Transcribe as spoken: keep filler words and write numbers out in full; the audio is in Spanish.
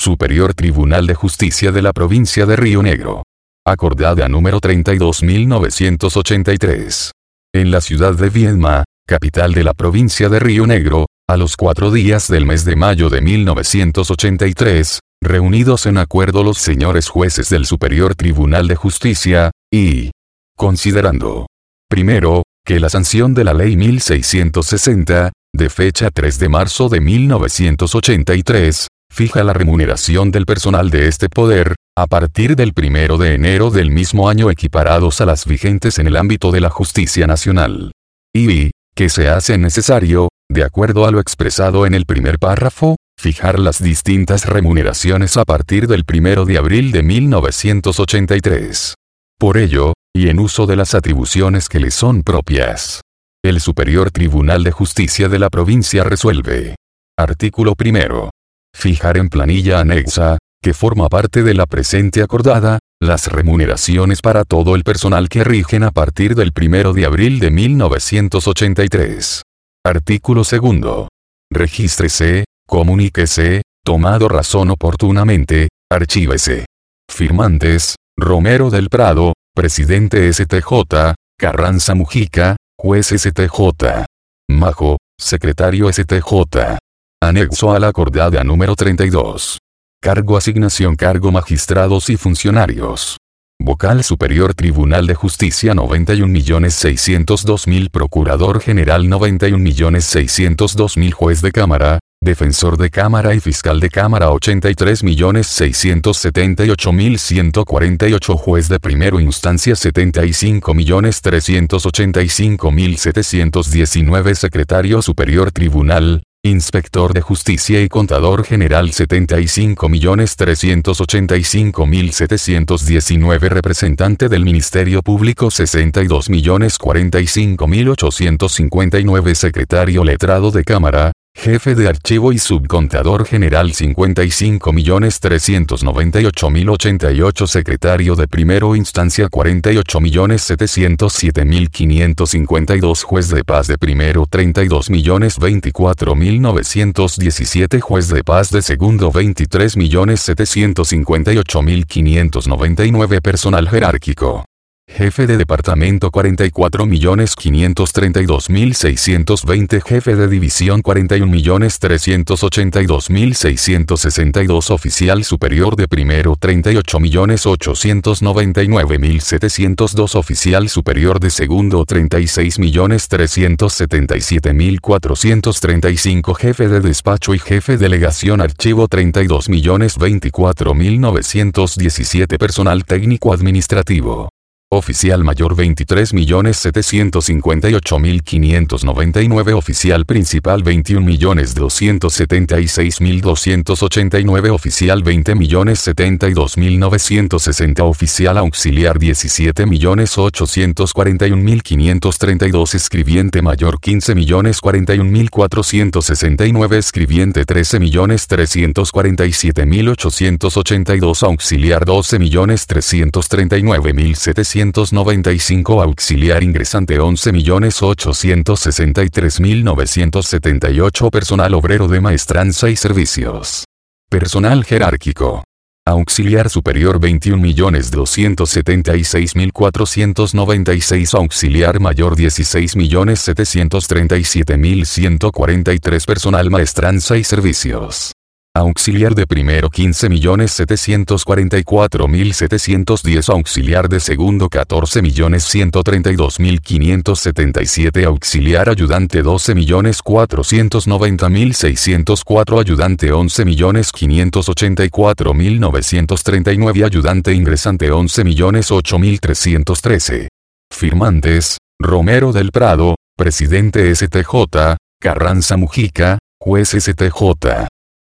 Superior Tribunal de Justicia de la Provincia de Río Negro. Acordada número treinta y dos mil novecientos ochenta y tres. En la ciudad de Viedma, capital de la provincia de Río Negro, a los cuatro días del mes de mayo de mil novecientos ochenta y tres, reunidos en acuerdo los señores jueces del Superior Tribunal de Justicia, y considerando, primero, que la sanción de la Ley mil seiscientos sesenta, de fecha tres de marzo de mil novecientos ochenta y tres, fija la remuneración del personal de este poder, a partir del primero de enero del mismo año equiparados a las vigentes en el ámbito de la justicia nacional. Y, que se hace necesario, de acuerdo a lo expresado en el primer párrafo, fijar las distintas remuneraciones a partir del primero de abril de mil novecientos ochenta y tres. Por ello, y en uso de las atribuciones que le son propias, el Superior Tribunal de Justicia de la provincia resuelve. Artículo primero. Fijar en planilla anexa, que forma parte de la presente acordada, las remuneraciones para todo el personal que rigen a partir del primero de abril de mil novecientos ochenta y tres. Artículo segundo. Regístrese, comuníquese, tomado razón oportunamente, archívese. Firmantes: Romero del Prado, Presidente S T J, Carranza Mujica, Juez S T J. Majo, Secretario S T J. Anexo a la acordada número treinta y dos. Cargo asignación cargo magistrados y funcionarios. Vocal Superior Tribunal de Justicia noventa y un millones seiscientos dos mil Procurador General noventa y un millones seiscientos dos mil Juez de Cámara, Defensor de Cámara y Fiscal de Cámara ochenta y tres millones seiscientos setenta y ocho mil ciento cuarenta y ocho Juez de Primera Instancia setenta y cinco millones trescientos ochenta y cinco mil setecientos diecinueve Secretario Superior Tribunal, Inspector de Justicia y Contador General setenta y cinco millones trescientos ochenta y cinco mil setecientos diecinueve Representante del Ministerio Público sesenta y dos millones cuarenta y cinco mil ochocientos cincuenta y nueve Secretario Letrado de Cámara, Jefe de Archivo y Subcontador General cincuenta y cinco millones trescientos noventa y ocho mil ochenta y ocho Secretario de Primera Instancia cuarenta y ocho millones setecientos siete mil quinientos cincuenta y dos Juez de Paz de Primero treinta y dos millones veinticuatro mil novecientos diecisiete Juez de Paz de Segundo veintitrés millones setecientos cincuenta y ocho mil quinientos noventa y nueve Personal jerárquico. Jefe de Departamento cuarenta y cuatro millones quinientos treinta y dos mil seiscientos veinte Jefe de División cuarenta y un millones trescientos ochenta y dos mil seiscientos sesenta y dos Oficial Superior de Primero treinta y ocho millones ochocientos noventa y nueve mil setecientos dos Oficial Superior de Segundo treinta y seis millones trescientos setenta y siete mil cuatrocientos treinta y cinco Jefe de Despacho y Jefe Delegación Archivo treinta y dos millones veinticuatro mil novecientos diecisiete Personal Técnico Administrativo. Oficial Mayor veintitrés millones setecientos cincuenta y ocho mil quinientos noventa y nueve Oficial Principal veintiún millones doscientos setenta y seis mil doscientos ochenta y nueve Oficial veinte millones setenta y dos mil novecientos sesenta Oficial Auxiliar diecisiete millones ochocientos cuarenta y un mil quinientos treinta y dos Escribiente Mayor quince millones cuarenta y un mil cuatrocientos sesenta y nueve Escribiente trece millones trescientos cuarenta y siete mil ochocientos ochenta y dos Auxiliar doce millones trescientos treinta y nueve mil setecientos noventa y cinco Auxiliar Ingresante once millones ochocientos sesenta y tres mil novecientos setenta y ocho Personal Obrero de Maestranza y Servicios. Personal Jerárquico. Auxiliar Superior veintiún millones doscientos setenta y seis mil cuatrocientos noventa y seis Auxiliar Mayor dieciséis millones setecientos treinta y siete mil ciento cuarenta y tres Personal Maestranza y Servicios. Auxiliar de Primero quince millones setecientos cuarenta y cuatro mil setecientos diez Auxiliar de Segundo catorce millones ciento treinta y dos mil quinientos setenta y siete Auxiliar Ayudante doce millones cuatrocientos noventa mil seiscientos cuatro Ayudante once millones quinientos ochenta y cuatro mil novecientos treinta y nueve Ayudante Ingresante once millones ocho mil trescientos trece. Firmantes: Romero del Prado, Presidente S T J, Carranza Mujica, Juez S T J.